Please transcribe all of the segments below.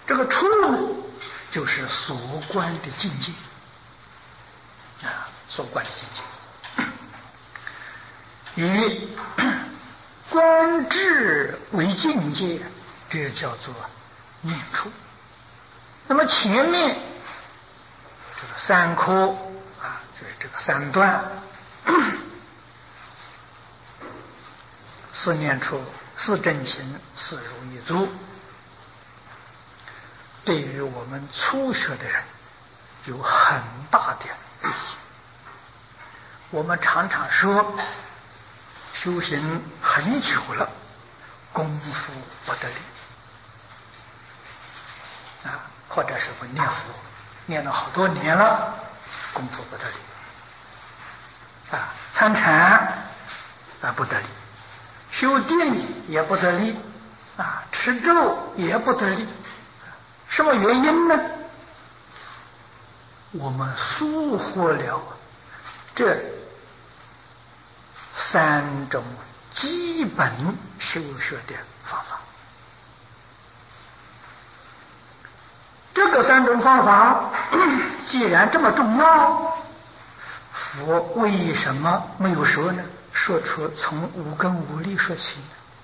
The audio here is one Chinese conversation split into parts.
这个处呢，就是所观的境界啊，所观的境界。以观智为境界，这叫做念处。那么前面这个三科啊，就是这个三段，四念处、四正行、四如意足，对于我们初学的人有很大的意义。我们常常说，修行很久了，功夫不得力啊，或者是我念佛念了好多年了，功夫不得力啊，参禅啊不得力，修定也不得力啊，持咒也不得力。什么原因呢？我们疏忽了这三种基本修学的方法。这个三种方法既然这么重要，佛为什么没有说呢？说出从五根五力说起，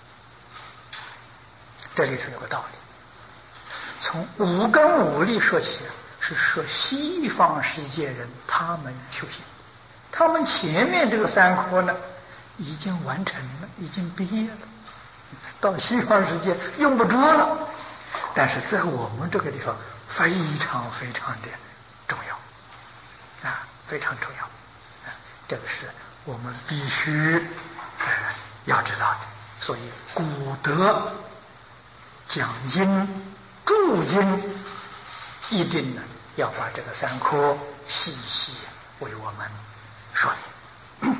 这里头有个道理。从五根五力说起，是说西方世界人他们修行，他们前面这个三科呢已经完成了，已经毕业了，到西方世界用不着了。但是在我们这个地方非常非常的重要啊，非常重要啊，这个是我们必须要知道的。所以古德讲经注经一定呢要把这个三科细细为我们说明。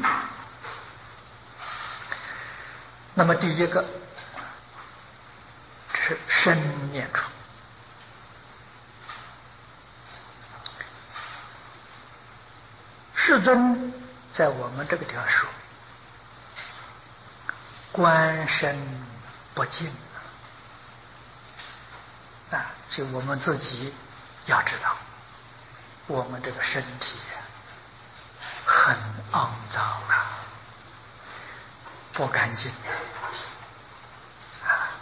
那么第一个是身念处。世尊在我们这个地方说，观身不净啊，就我们自己要知道，我们这个身体很肮脏啊，不干净啊。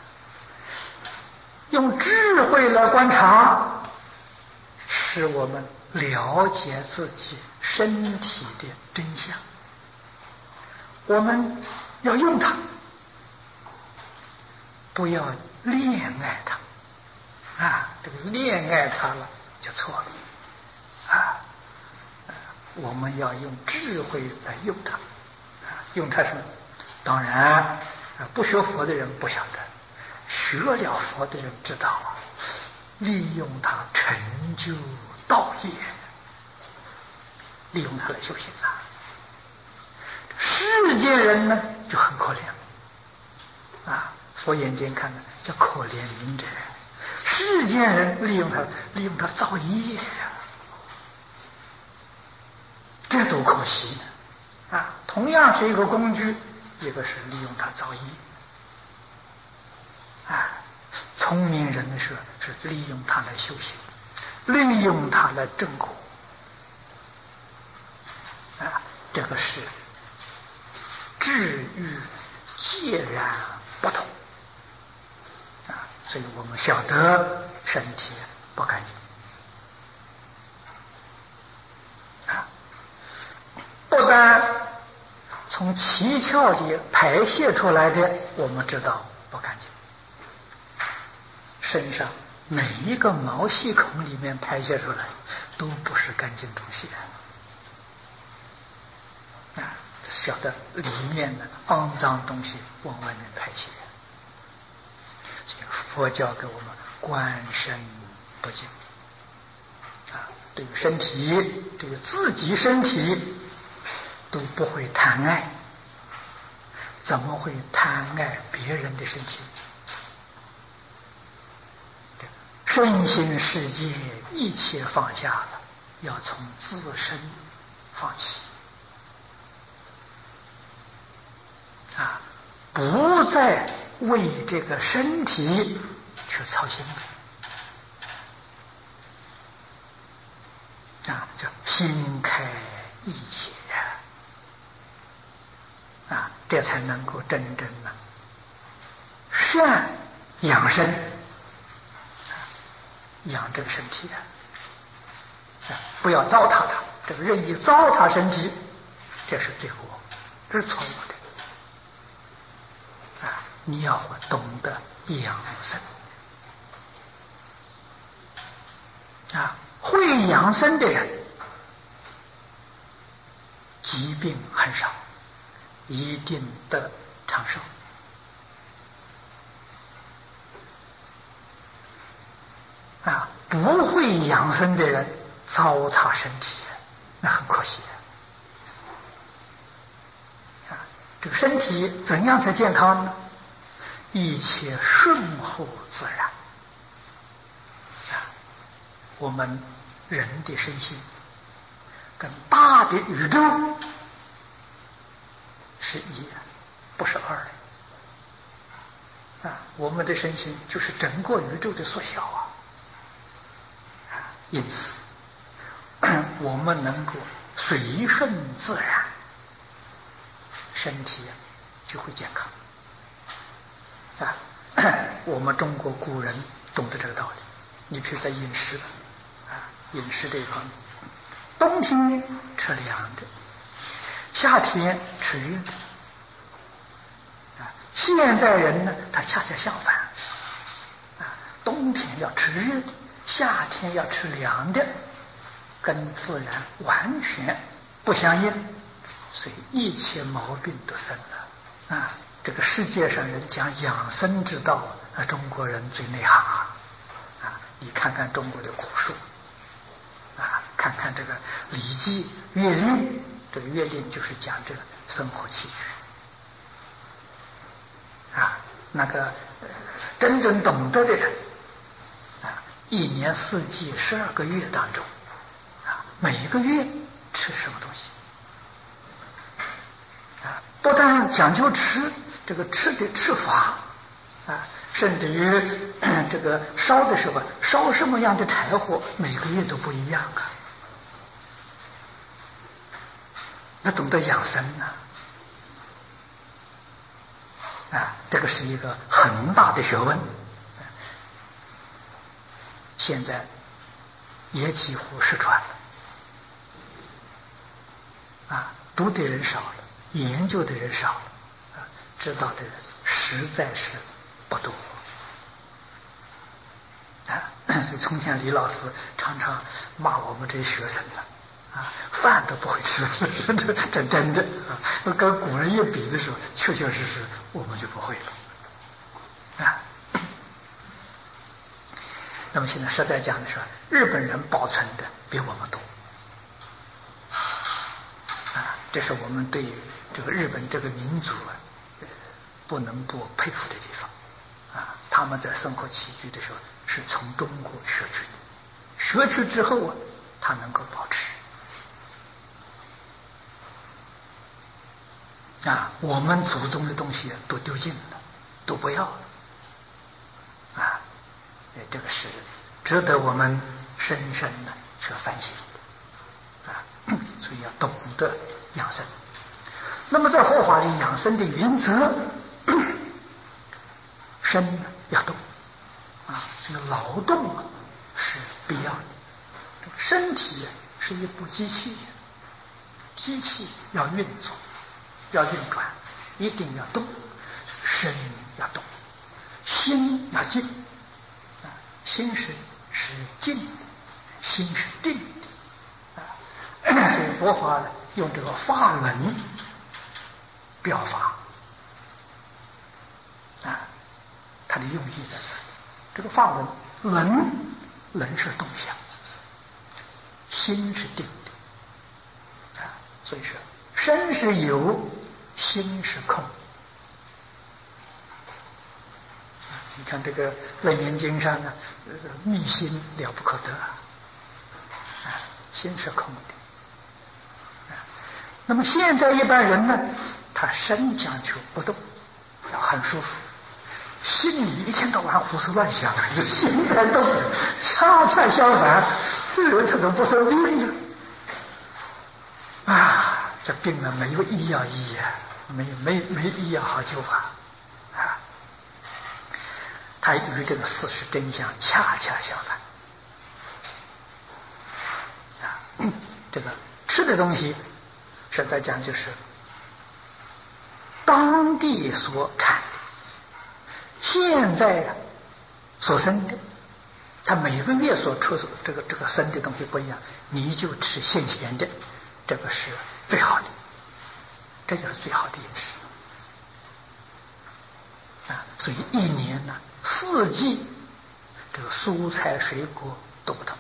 用智慧来观察，使我们了解自己身体的真相。我们要用它，不要恋爱它啊，这个恋爱它了就错了啊！我们要用智慧来用它，用它什么？当然，不学佛的人不晓得，学了佛的人知道啊，利用它成就道业，利用它来修行啊。世间人呢就很可怜啊，佛眼睛看呢叫可怜悯者。世间人利用它造业呀，这多可惜呢！啊，同样是一个工具，一个是利用它造业，啊，聪明人的是利用它来修行，利用它来证果，啊，这个是智育截然不同。所以我们晓得身体不干净啊，不但从七窍里排泄出来的，我们知道不干净，身上每一个毛细孔里面排泄出来都不是干净东西啊，晓得里面的肮脏东西往外面排泄。佛教给我们观身不净啊，对于身体，对于自己身体都不会贪爱，怎么会贪爱别人的身体？身心世界一切放下了，要从自身放弃啊，不再为这个身体去操心了叫心开意解这才能够真正的善养生，养这个身体不要糟蹋它。这个任意糟蹋身体，这是罪过，这是错误的你要懂得养生会养生的人，疾病很少，一定得长寿不会养生的人糟蹋身体，那很可惜这个身体怎样才健康呢？一切顺后自然我们人的身心跟大的宇宙是一，不是二我们的身心就是整个宇宙的缩小因此我们能够随顺自然，身体就会健康我们中国古人懂得这个道理。你比如在饮食饮食这一方面，冬天吃凉的，夏天吃热的现在人呢，他恰恰相反冬天要吃热的，夏天要吃凉的，跟自然完全不相应，所以一切毛病都生了这个世界上人讲养生之道中国人最内行你看看中国的古书看看这个《礼记》《乐令》，这个《乐令》就是讲这个生活起居那个真正懂得的人一年四季12个月当中每一个月吃什么东西不但讲究吃，这个吃的吃法甚至于这个烧的时候烧什么样的柴火，每个月都不一样那懂得养生这个是一个很大的学问，现在也几乎失传了读的人少了，研究的人少了知道的人实在是不多所以从前李老师常常骂我们这些学生饭都不会吃，这真的跟古人一比的时候，确确实实我们就不会了那么现在实在讲的时候，日本人保存的比我们多这是我们对这个日本这个民族不能不佩服的地方他们在生活起居的时候是从中国学去的，学去之后他能够保持我们祖宗的东西都丢尽了，都不要了这个是值得我们深深的去反省的所以要懂得养生。那么在佛法里养生的原则，身要动这个劳动是必要的。身体是一部机器，机器要运作，要运转，一定要动，身要动，心要静心是静的，心是定的所以佛法用这个法轮表法它的用意在此。这个法轮是动向，心是定的所以说身是有，心是空你看这个《楞严经》上密心了不可得心是空的那么现在一般人呢，他身讲求不动，要很舒服， 心里一天到晚胡思乱想，心在动着。恰恰相反，这人他怎么不生病呢？啊，这病呢没有医药医啊，没医药好救法啊。他与这个事实真相恰恰相反啊。这个吃的东西，实在讲就是当地所产的，现在所生的，他每个月所出这个生的东西不一样，你就吃现前的，这个是最好的，这就是最好的饮食啊。所以一年呢，四季这个蔬菜水果都不同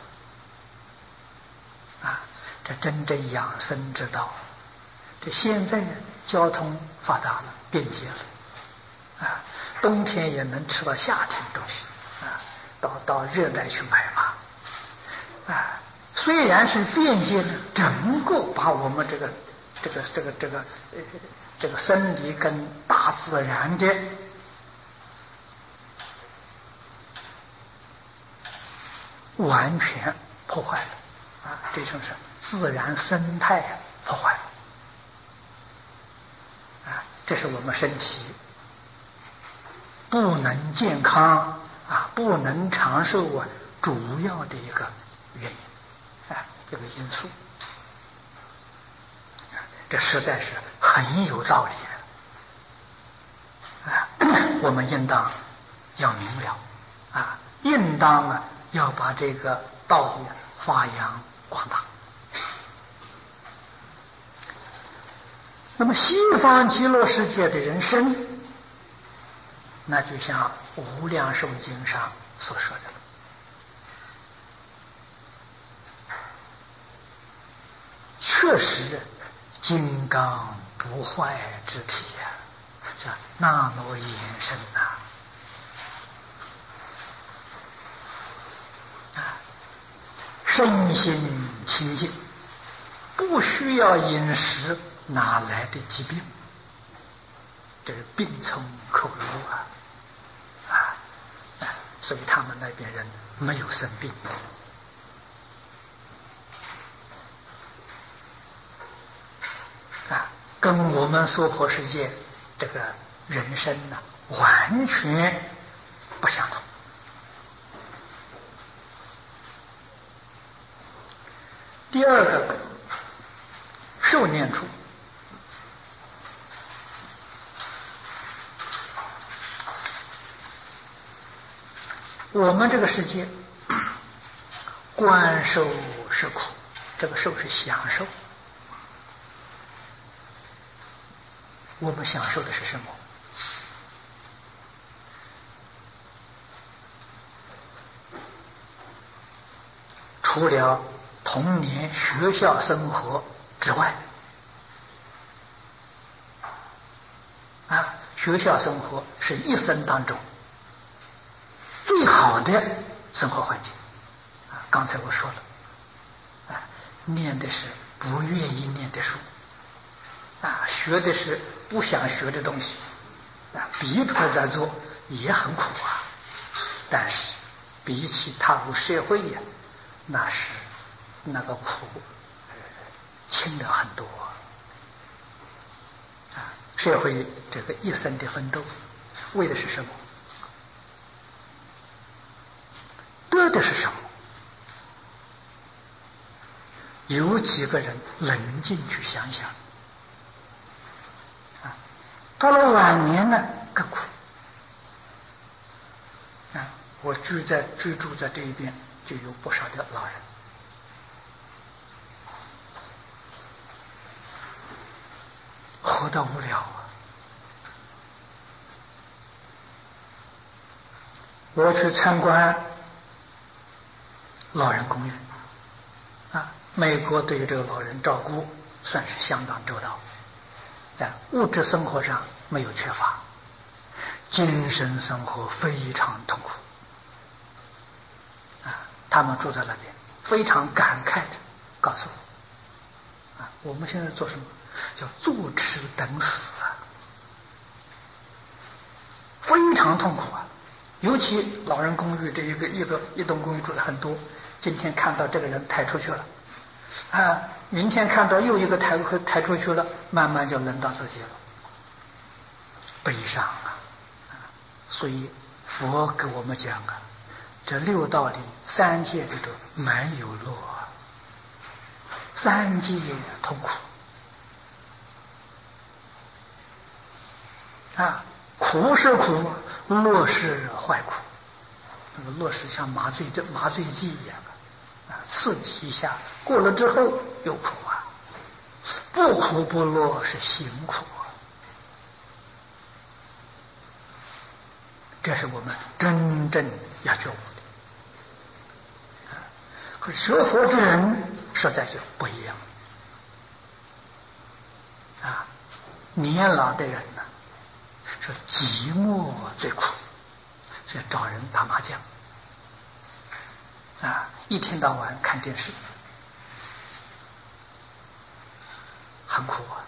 啊。这真正养生之道，这现在交通发达了，便捷了啊，冬天也能吃到夏天的东西啊，到热带去买嘛啊。虽然是便捷呢，能够把我们这个生理跟大自然的完全破坏了啊，这就是自然生态破坏了啊，这是我们身体不能健康啊，不能长寿啊，主要的一个原因啊，这个因素啊，这实在是很有道理的啊。我们应当要明了啊，应当啊要把这个道理发扬光大。那么西方极乐世界的人生，那就像《无量寿经》上所说的，确实金刚不坏之体呀，叫那罗延伸呐啊，身心清净，不需要饮食，哪来的疾病？这是病从口入啊！所以他们那边人没有生病啊，跟我们娑婆世界这个人生呢完全不相同。第二个，受念处。我们这个世界，观受是苦，这个受是享受。我们享受的是什么？除了童年学校生活之外，啊，学校生活是一生当中最好的生活环境啊。刚才我说了，啊，念的是不愿意念的书，啊，学的是不想学的东西，啊，逼迫在做也很苦啊。但是比起踏入社会呀，那是那个苦轻了很多啊。社会这个一生的奋斗，为的是什么？得的是什么？有几个人冷静去想想啊？到了晚年呢，更苦啊！我居住在这一边，就有不少的老人，活得无聊啊！我去参观老人公寓啊，美国对于这个老人照顾算是相当周到，在物质生活上没有缺乏，精神生活非常痛苦啊。他们住在那边，非常感慨的告诉我啊，我们现在做什么？叫坐吃等死啊！ 非常痛苦啊！尤其老人公寓这一栋公寓住的很多，今天看到这个人抬出去了，啊，明天看到又一个抬出去了，慢慢就轮到自己了，悲伤啊！所以佛给我们讲啊，这六道里三界里头没有乐，三界痛苦啊，苦是苦，乐是坏苦。那个乐是像麻醉剂一样啊，刺激一下，过了之后又苦啊，不苦不乐是行苦啊。这是我们真正要觉悟的。可是学佛之人实在就不一样啊！年老的人呢，说寂寞最苦，所以找人打麻将啊，一天到晚看电视，很苦啊！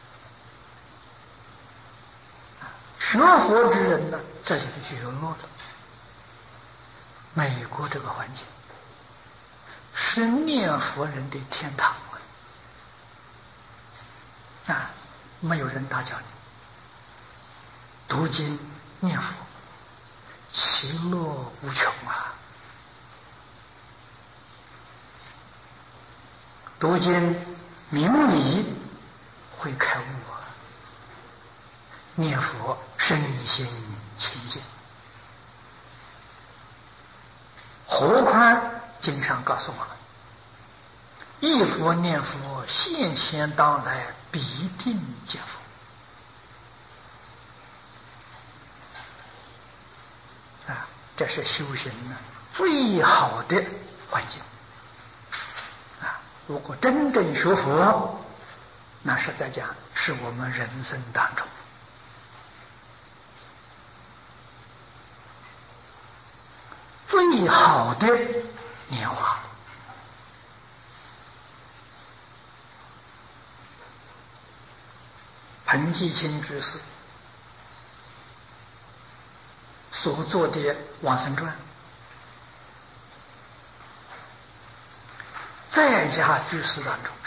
学佛之人呢，这里头就有乐了。美国这个环境是念佛人的天堂啊！没有人打搅你，读经念佛，其乐无穷啊！读经明理会开悟啊，念佛身心清净。何况经上告诉我们，忆佛念佛，现前当来必定见佛啊！这是修行呢最好的环境啊！如果真正学佛，那实在讲是我们人生当中最好的年华。彭继清居士所做的《往生传》，在家居士当中，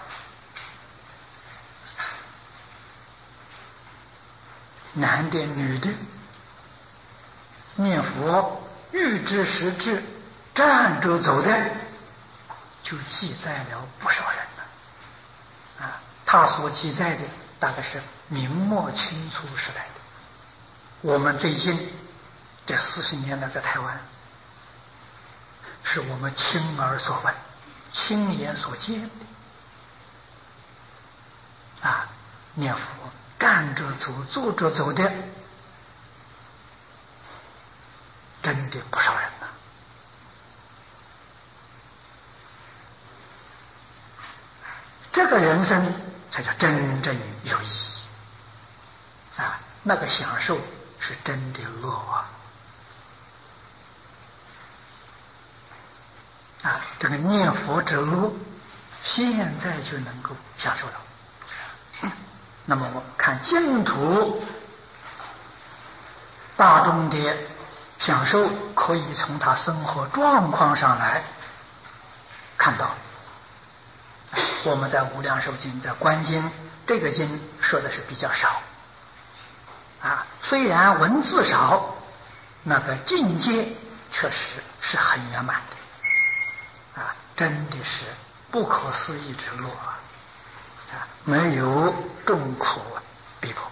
男的女的念佛欲知时至，站着走的，就记载了不少人了啊！他所记载的大概是明末清初时代的。我们最近这40年来在台湾，是我们亲耳所闻、亲眼所见的啊！念佛站着走、坐着走的，真的不少人呐。这个人生才叫真正有意义啊！那个享受是真的乐啊！这个念佛之乐，现在就能够享受到。那么我们看净土大众的享受，可以从他生活状况上来看到。我们在《无量寿经》在《观经》这个经说的是比较少啊，虽然文字少，那个境界确实是很圆满的啊，真的是不可思议之乐啊！没有众苦逼迫。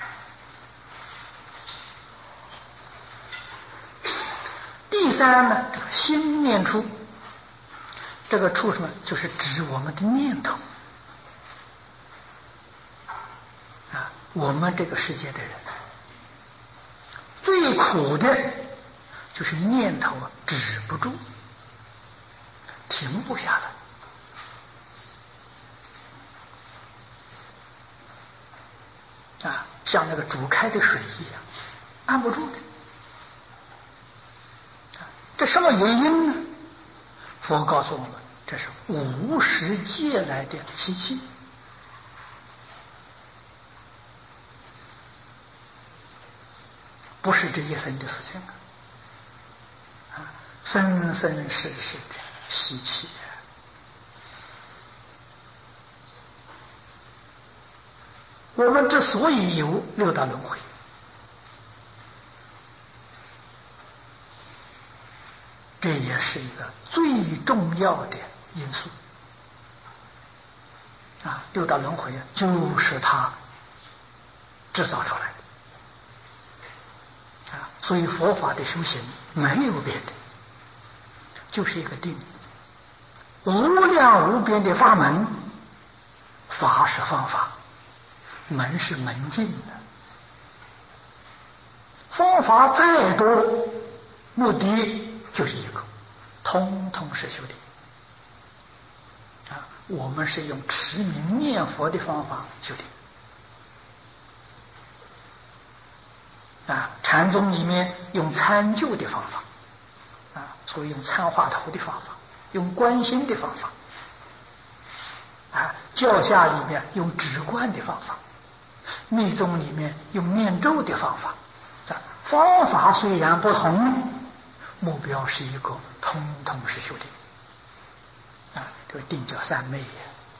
第三呢，这个心念处，这个处什么？就是指我们的念头啊！我们这个世界的人最苦的就是念头止不住，停不下来啊，像那个煮开的水一样，按不住的。这什么原因呢？佛告诉我们，这是无始借来的习气。 不是这一生的事情生生世世的习气我们之所以有六道轮回，这也是一个最重要的因素六道轮回就是它制造出来的所以佛法的修行没有别的，就是一个定。无量无边的法门，法是方法，门是门径的。方法再多，目的就是一个，通通是修定我们是用持名念佛的方法修定禅宗里面用参究的方法所以用参话头的方法，用观心的方法教下里面用止观的方法，密宗里面用念咒的方法方法虽然不同，目标是一个，通通是修定这个定叫三昧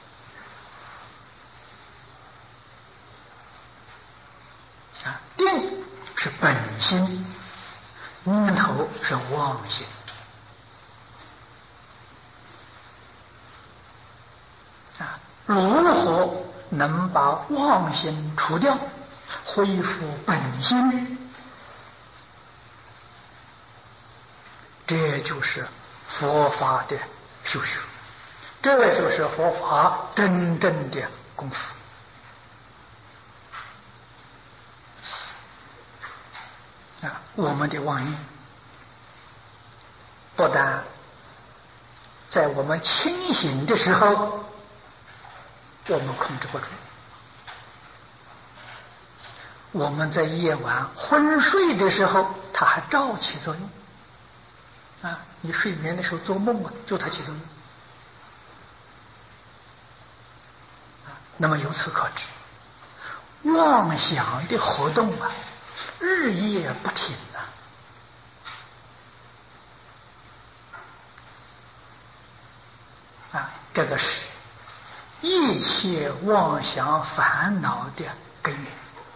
定是本心，念头是妄心如何能把妄心除掉，恢复本心？这就是佛法的修学，这就是佛法真正的功夫我们的妄念不但在我们清醒的时候我们控制不住，我们在夜晚昏睡的时候它还照起作用你睡眠的时候做梦就它起作用那么由此可知，妄想的活动日夜不停这个是一切妄想烦恼的根源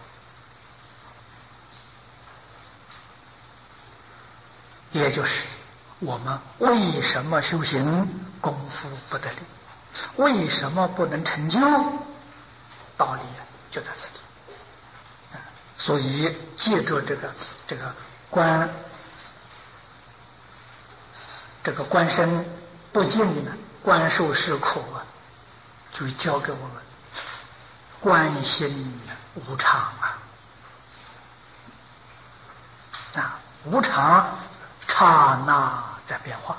也就是我们为什么修行功夫不得力，为什么不能成就，道理就在此地所以借着这个观身不净观受是苦就教给我们观心无常无常刹那在变化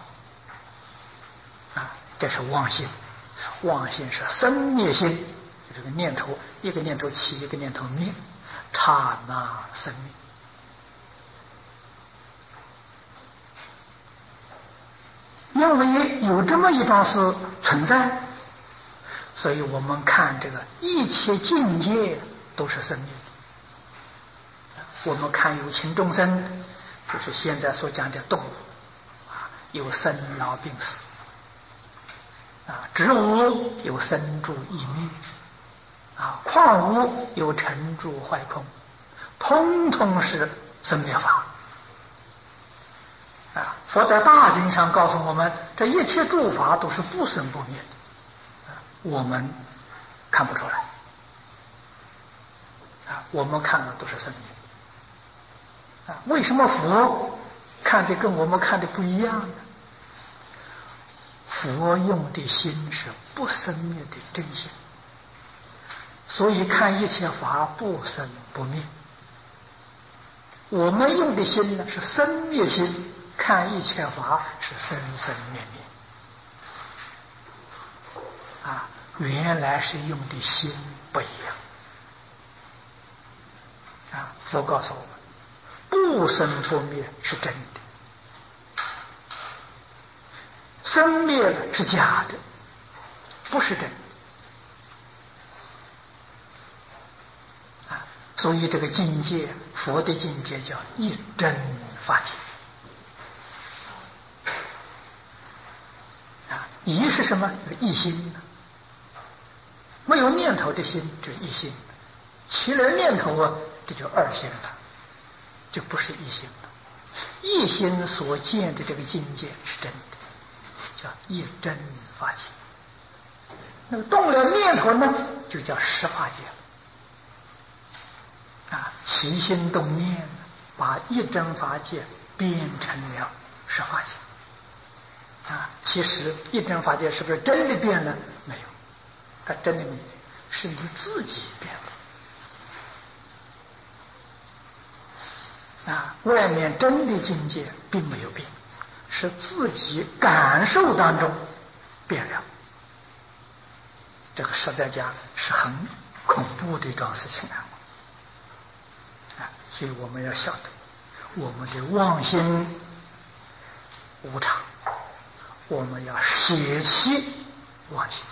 这是妄心，妄心是生灭心，就这个念头一个念头起，一个念头灭，刹那生灭因为有这么一桩事存在，所以我们看这个一切境界都是生灭的我们看有情众生，就是现在所讲的动物有生老病死植物有生住异灭矿物有成住坏空，通通是生灭法佛在大经上告诉我们，这一切诸法都是不生不灭的我们看不出来我们看的都是生灭为什么佛看的跟我们看的不一样呢？佛用的心是不生灭的真心，所以看一切法不生不灭。我们用的心呢是生灭心，看一切法是生生灭灭原来是用的心不一样佛告诉我们不生不灭是真的，生灭了是假的，不是真的所所以这个境界，佛的境界叫一真法界。一是什么？一心。没有念头的心就是一心，起了念头啊，这就二心了，就不是一心了。一心所见的这个境界是真的，叫一真法界。那么动了念头呢，就叫十法界了。起心动念，把一真法界变成了十法界。其实一真法界是不是真的变了？没有，它真的没有，是你自己变的。外面真的境界并没有变，是自己感受当中变了。这个实在讲是很恐怖的一桩事情所以我们要晓得，我们的妄心无常，我们要舍弃妄心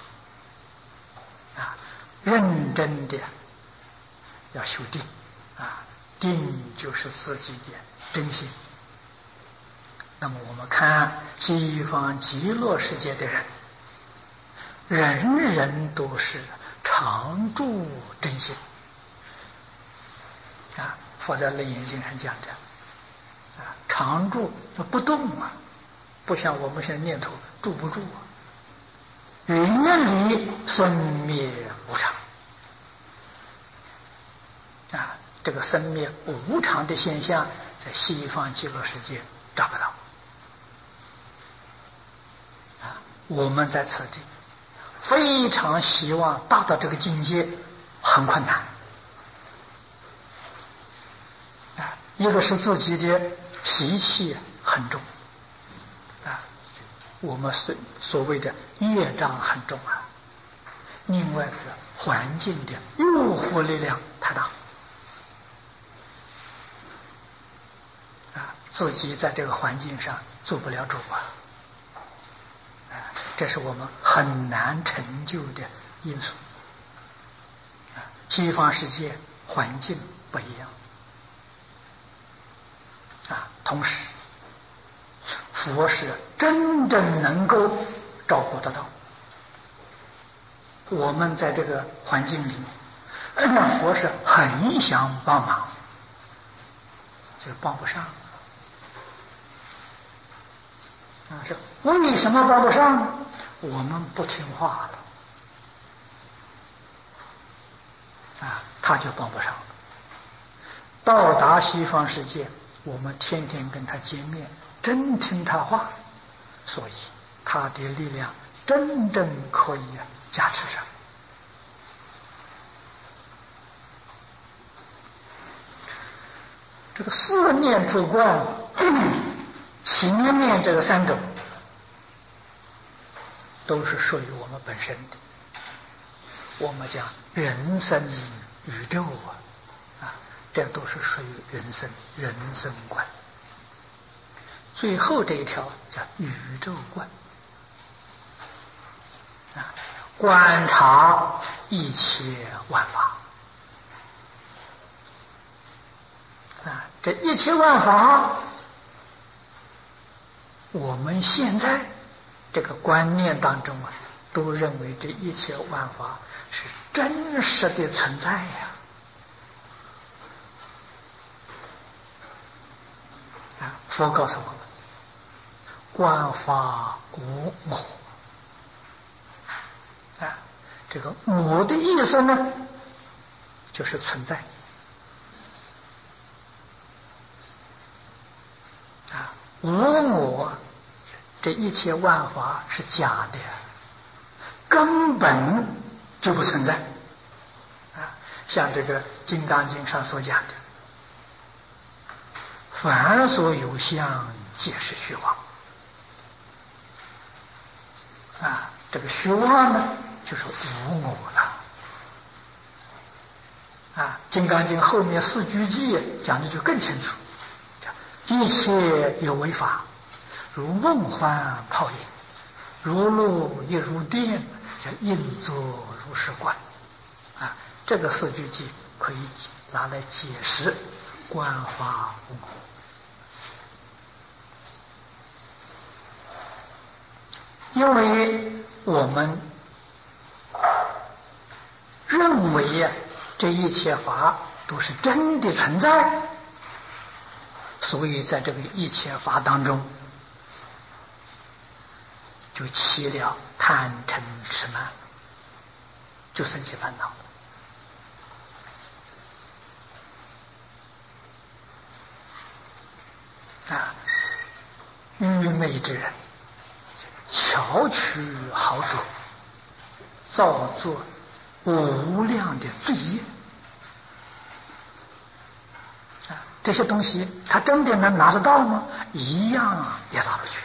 认真的要修定定就是自己的真心。那么我们看西方极乐世界的人，人人都是常住真心佛在楞严经上讲的常住不动不像我们现在念头住不住云里生灭无常这个生灭无常的现象在西方极乐世界找不到我们在此地非常希望达到这个境界，很困难一个是自己的习气很重我们所谓的业障很重另外是环境的诱惑力量太大自己在这个环境上做不了主这是我们很难成就的因素西方世界环境不一样同时佛是真正能够照顾得到我们在这个环境里面佛是很想帮忙就帮不上是为什么帮不上？我们不听话了他就帮不上了。到达西方世界，我们天天跟他见面，真听他话，所以他的力量真正可以加持上。这个四念住观前面这个三种都是属于我们本身的，我们讲人生宇宙这都是属于人生观。最后这一条叫宇宙观观察一切万法这一切万法我们现在这个观念当中都认为这一切万法是真实的存在佛告诉我们观法无我这个我的意思呢就是存在无我，这一切万法是假的，根本就不存在像这个《金刚经》上所讲的，凡所有相，皆是虚妄这个虚妄呢，就是无我了《金刚经》后面四句偈讲的就更清楚。一切有为法，如梦幻泡影，如露亦如电，叫应作如是观这个四句偈可以拿来解释观法无我。因为我们认为呀，这一切法都是真的存在，所以在这个一切法当中，就起了贪嗔痴慢，就生起烦恼。愚昧之人巧取豪夺，造作无量的罪业。这些东西他真的能拿得到吗？一样也拿不去。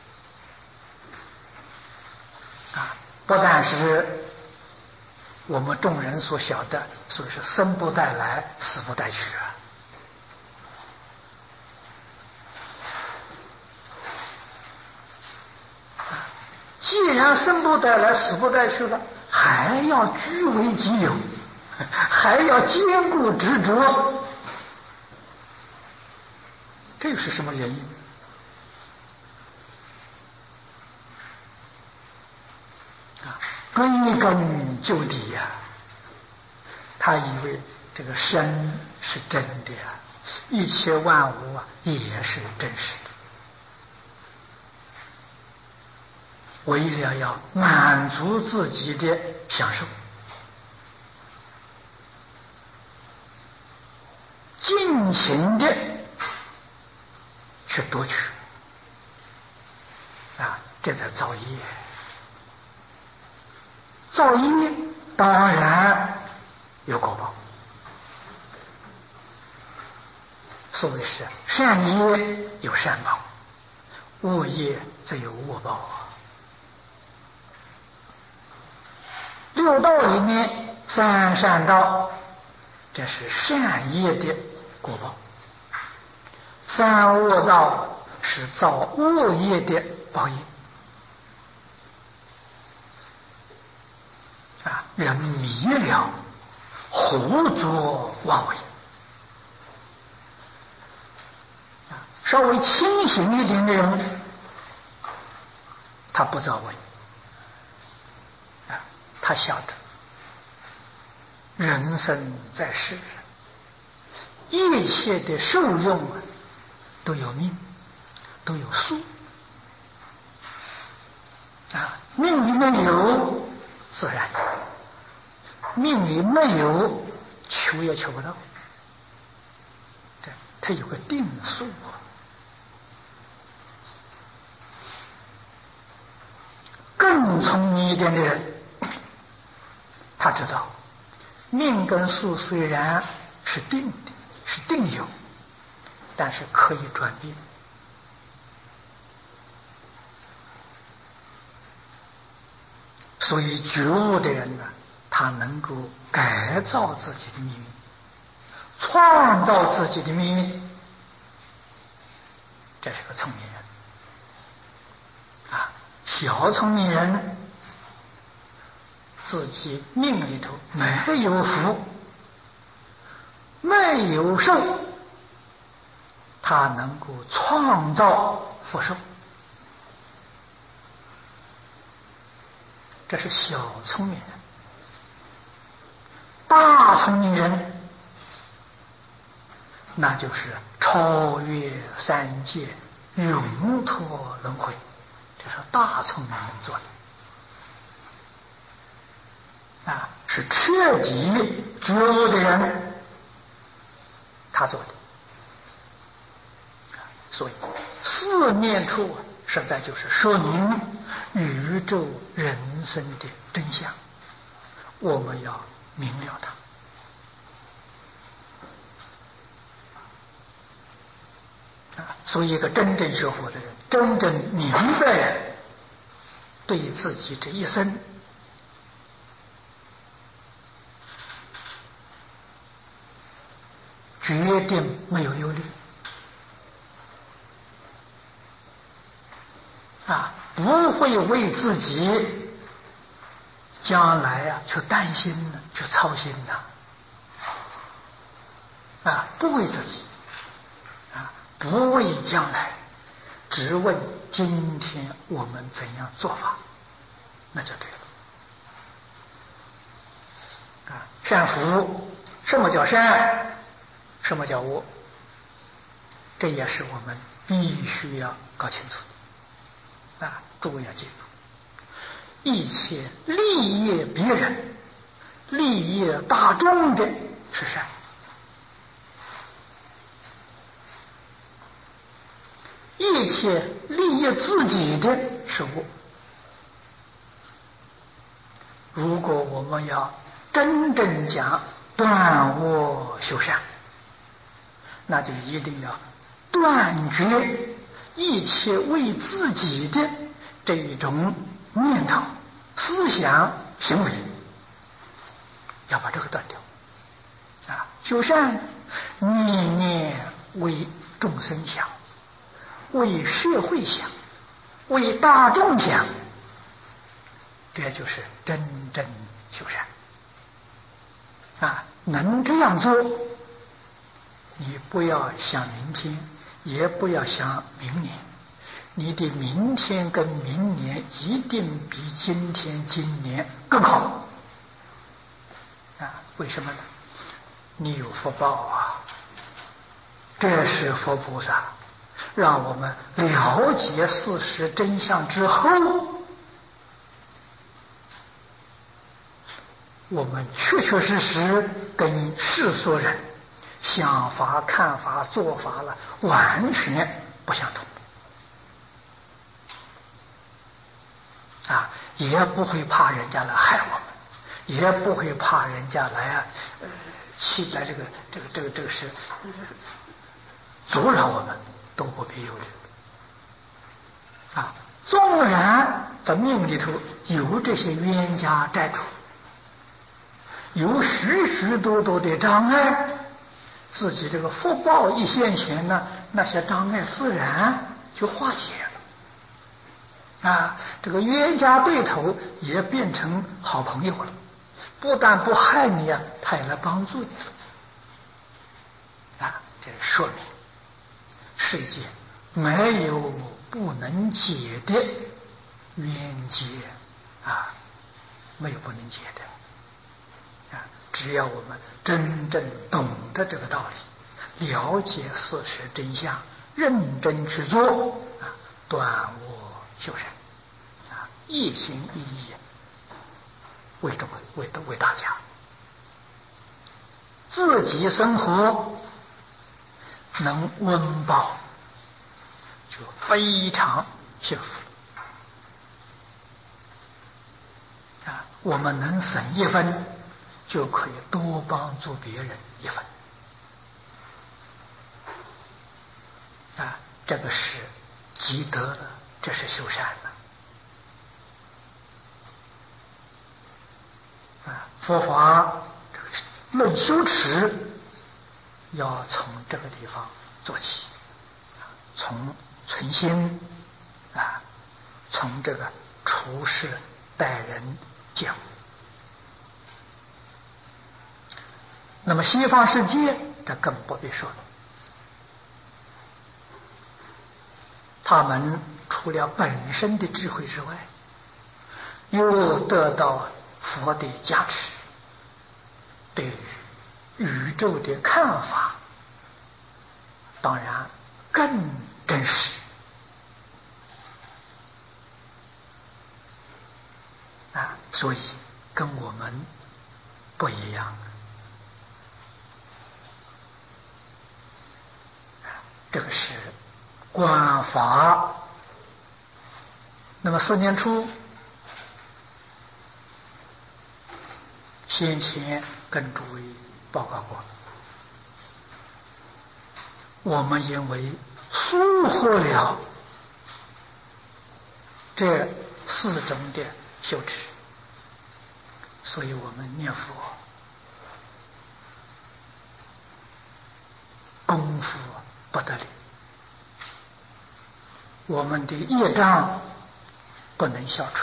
不但是我们众人所晓得，所以是生不带来，死不带去啊。既然生不带来，死不带去了，还要据为己有，还要坚固执着，这是什么原因？追根究底呀，他以为这个生是真的呀，一切万物也是真实的。为了要满足自己的享受，尽情的去夺取这才造业。造业当然有果报，所谓是善业有善报，恶业则有恶报。六道里面，三善道这是善业的果报，三恶道是造恶业的报应。人迷了，胡作妄为。稍微清醒一点的人，他不造为，他晓得人生在世，一切的受用都有命，都有数。命里面有，自然有；命里没有，求也求不到。它有个定数。更聪明一点的人，他知道命跟数虽然是定的，是定有，但是可以转变。所以觉悟的人呢，他能够改造自己的命运，创造自己的命运，这是个聪明人。小聪明人自己命里头没有福，没有寿，他能够创造福寿，这是小聪明人。大聪明人那就是超越三界，永脱轮回，这是大聪明人做的。是彻底觉悟的人他做的。所以四念处实在就是说明宇宙人生的真相，我们要明了它。所以一个真正学佛的人，真正明白对自己这一生决定没有忧虑不会为自己将来去担心呢，去操心呢。 不为自己，不为将来，只为今天我们怎样做法，那就对了。善福，什么叫善？什么叫恶？这也是我们必须要搞清楚的。诸位要记住，一切利益别人、利益大众的是善，一切利益自己的是恶。如果我们要真正讲断恶修善，那就一定要断绝一切为自己的这一种念头、思想、行为，要把这个断掉。修善，念念为众生想，为社会想，为大众想，这就是真正修善。能这样做，你不要想明天，也不要想明年，你的明天跟明年一定比今天、今年更好。为什么呢？你有福报啊！这是佛菩萨让我们了解事实真相之后，我们确确实实跟世俗人想法、看法、做法了完全不相同。也不会怕人家来害我们，也不会怕人家来来这个是阻扰我们，都不必忧虑。纵然在命里头有这些冤家债主，有许许多多的障碍，自己这个福报一现前呢，那些障碍自然就化解了。这个冤家对头也变成好朋友了，不但不害你他也来帮助你了。这说明世界没有不能解的冤结没有不能解的。只要我们真正懂得这个道理，了解事实真相，认真去做，断恶修善，一心一意为大家，自己生活能温饱，就非常幸福了。我们能省一分，就可以多帮助别人一分。这个是积德了，这是修善了。佛法论修持，要从这个地方做起，从存心从这个处事待人接物。那么西方世界这更不必说了，他们除了本身的智慧之外，又得到佛的加持，对于宇宙的看法当然更真实所以跟我们不一样。这个是观法。那么4年初先前跟诸位报告过，我们因为疏忽了这4种的修持，所以我们念佛功夫不得了，我们的业障不能消除，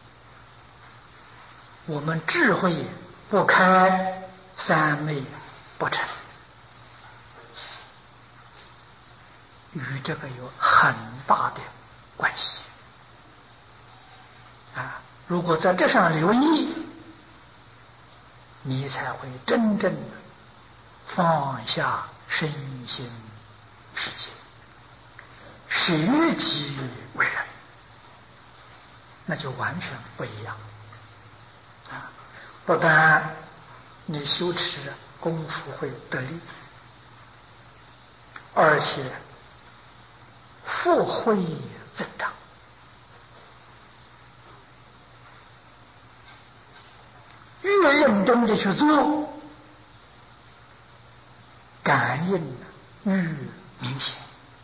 我们智慧不开三昧不成，与这个有很大的关系啊！如果在这上留意，你才会真正的放下身心世界，舍己为人，那就完全不一样啊！不但你修持功夫会得力，而且福慧增长。越认真的去做，感应越明显。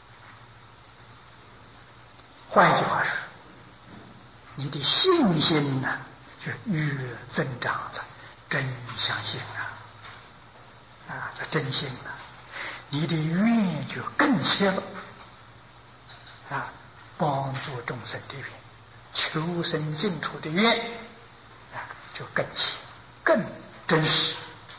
换一句话说，你的信心呢就越增长着，真相信这真心你的愿就更切了帮助众生的愿，求生净土的愿就更切更真实。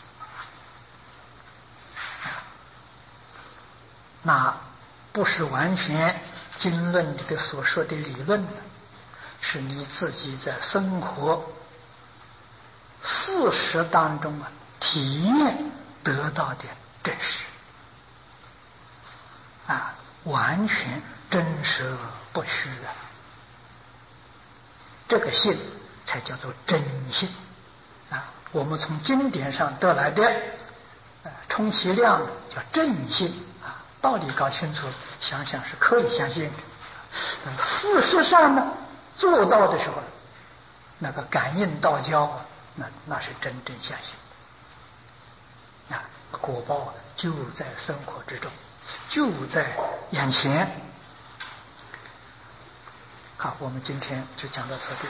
那不是完全经论里的所说的理论，是你自己在生活事实当中体验得到的真实完全真实不虚这个信才叫做真信我们从经典上得来的充其量叫正信道理搞清楚，想想是可以相信的。事实上呢，做到的时候，那个感应道交那是真正相信果报就在生活之中，就在眼前。好，我们今天就讲到这里。